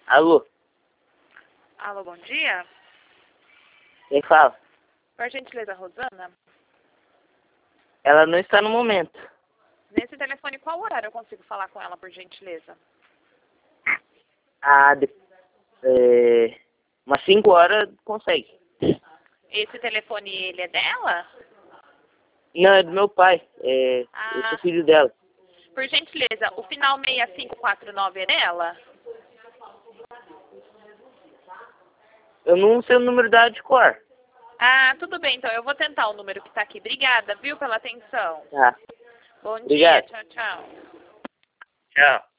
Alô, Alô, bom dia. quem fala? Por gentileza, Rosana. Ela não está no momento. Nesse telefone, qual horário eu consigo falar com ela, por gentileza? Ah, umas 5 horas consegue. Esse telefone, ele é dela? Não, é do meu pai. Eu sou filho dela. Por gentileza, o final 6549 é dela? Eu não sei o número da de cor. Ah, tudo bem, então eu vou tentar o número que está aqui. Obrigada, viu, pela atenção. Tá. Bom Obrigado. dia, tchau, tchau. Tchau.